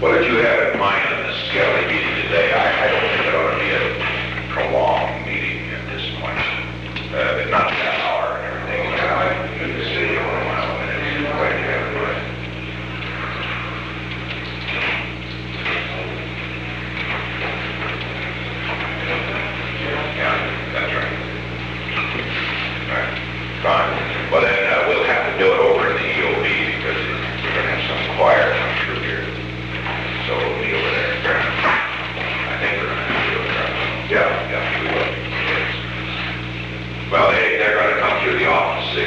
What did you have in mind in this Skelly meeting today? I don't think it ought to be a prolonged meeting at this point. But not that hour and everything. You know, in the city, I want to minutes. Why do you have to do it? Yeah, that's right. All right, fine. Well, then we'll have to do it over in the EOB because we're going to have some choir come through here. So we'll be over there. I think we're going to have to do it. Yeah, we will. Yes. Well, they're going to come through the office, see?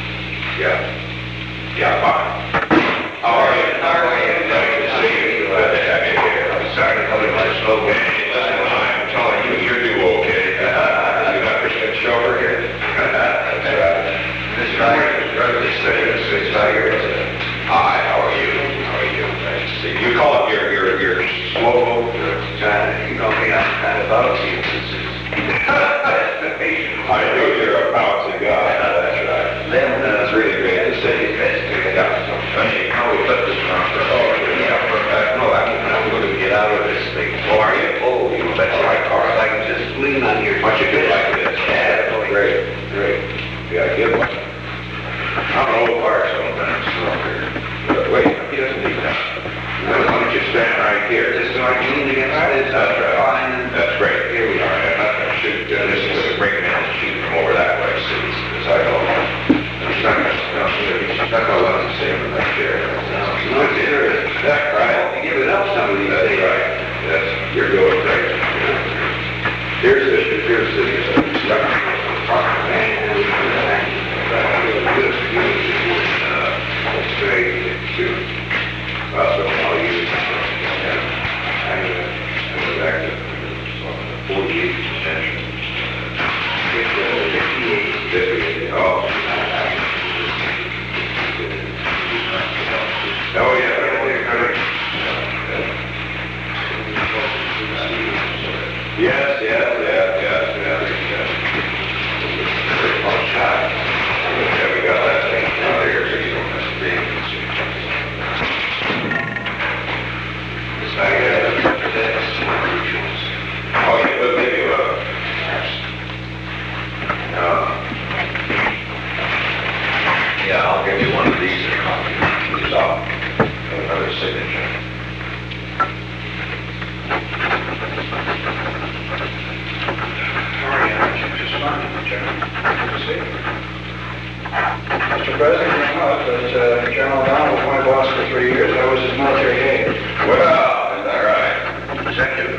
Yeah, fine. How are you? Nice to see you. Glad to have you here. I'm sorry to come in my slow way. Listen, I'm telling you, you do okay. You got Christian Schober here? That's right. This guy is rather serious. It's not here. Hi, how are you? Nice to see you. You call it your slow boat? You know me, I'm kind of bouncy. I know you're a bouncy guy. That's right. It's really great to see you. Funny how we put this around. No, I'm going to get out of this thing. Oh, are you? Oh, you bet you like cars. I can just lean on your... What you do like this? Yeah, great. You got a good one. I'm an old car sometimes. Wait, he doesn't need that. Why don't you stand right here? Just so I can lean against this. That's right. That's great. Here we are. I'm not going to shoot this is going to bring him in and shoot from over that way, see? Because I don't know. He's not going to let him see him in that chair. No, that's right. You give it up some of these days. That's right. Yes, you're doing great. Here's the that's great. So I'll use I'm back to 48 extension. 58. Oh, yeah. Yes. Yeah, we got that thing out here, so you don't have to be. Oh, yeah, but maybe, yeah, I'll give you one of these and copy these off. Another signature. Just fine, Chairman. Good to see you. Mr. President, you know that General O'Donnell was my boss for 3 years. I was his military aide. Well, is that right? Executive.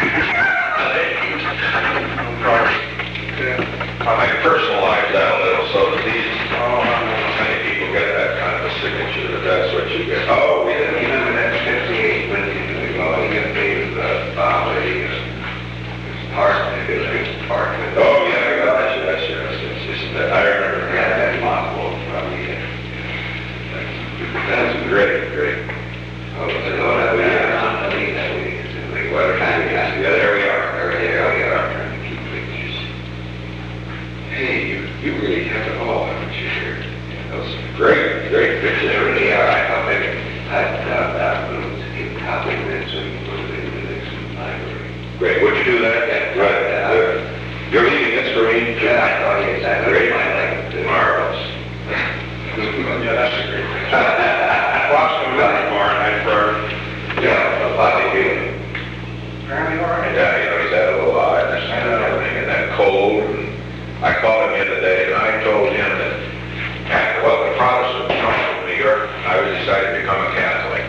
I personalize that a little so that these many people get that kind of a signature that that's what you get. Oh, we didn't even when that's 58 when you get paid the part. Oh, yeah, I got that. Yes. I remember. Yeah, that model probably. That's great. Oh, yeah, there we are. Trying to keep pictures. Hey, you really have it all, haven't you, here? Yeah, those are great pictures. They really are. I thought maybe I'd to get a copy of it so you can put it in the next library. Great. Would you do that? Yeah. Right. You're leaving this for me? Yeah, I thought you exactly. Great. Marvelous. Yeah, that's a great picture. Watch them with tomorrow night for a body feeling. Apparently all right. Yeah, he's had a little oddness and everything, and that cold. And I called him the other day, and I told him that after what the Protestant Council of New York, I decided to become a Catholic.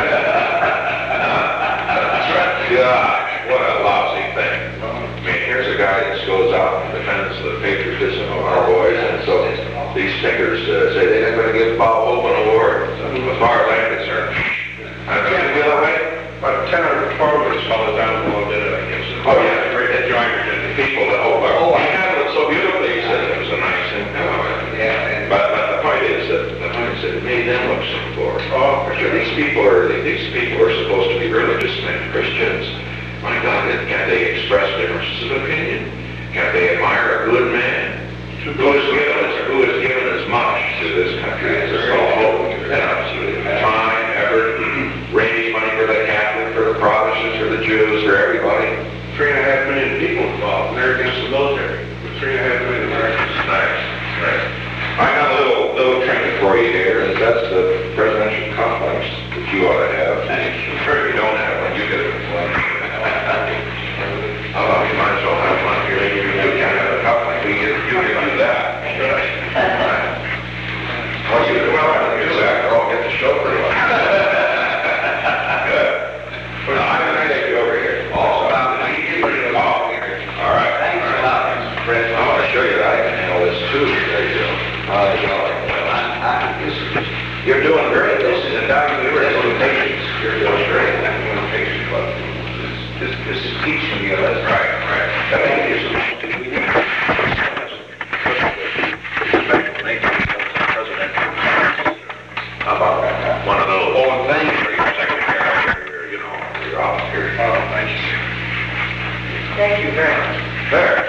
That's right. Gosh, what a lousy thing. I mean, here's a guy that goes out and defends the patriotism of our boys, and so these stickers say they're going to give Bob Hope an award. So, as far as I'm concerned, I can't feel that way. About 10 or 12 of us followed down below did it, I guess. Oh, yeah, that joiner did. The people that I handled it so beautifully, he said it was a nice thing. But the point is that it made them look so poor. Oh, for sure. These people are supposed to be religious men, Christians. My God, can't they express differences of opinion? Can't they admire a good man who has given as much to this country as us all? Absolutely. Time, effort, raise money for the Catholic shoes for everybody. 3.5 million people involved, and they're against the military. With 3.5 million Americans. Nice, nice. I got a little trinket for you here, and that's the presidential complex that you ought to have. I'm sure if you don't have one, you get it. Oh, you might as well have one here. You can have a complex. You can do that. Well, after all, get the show pretty much. Good. Well, I'm going to take you over here. All right. Thanks a lot, Mr. President. I want to show you that I can handle this too. There you go. You're doing great. This is a document of patience. You're doing great. I'm doing patience, but this is teaching you a lesson. Right. That may be How about that? One of those. Oh, and thanks for your secretary, your office here. Oh, thank you. Thank you very much. There.